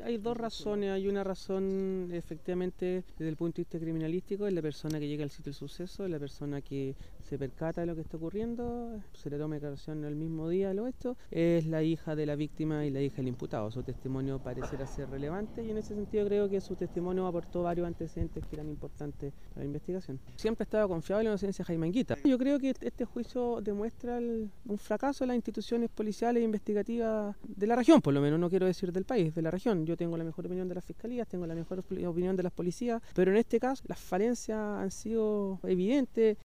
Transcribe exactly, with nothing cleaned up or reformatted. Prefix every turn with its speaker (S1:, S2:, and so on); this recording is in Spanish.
S1: hay dos razones. Hay una razón, efectivamente, desde el punto de vista criminalístico, es la persona que llega al sitio del suceso, es la persona que se percata de lo que está ocurriendo, se le toma declaración el mismo día de lo esto, es la hija de la víctima y la hija del imputado. Su testimonio parecerá ser relevante y en ese sentido creo que su testimonio aportó varios antecedentes que eran importantes para la investigación. Siempre estaba confiado en la inocencia de Jaime Anguita. Yo creo que este juicio demuestra el, un fracaso de las instituciones policiales e investigativas de la región, por lo menos, no quiero decir del país, de la región. Yo tengo la mejor opinión de las fiscalías, tengo la mejor opinión de las policías, pero en este caso las falencias han sido evidentes.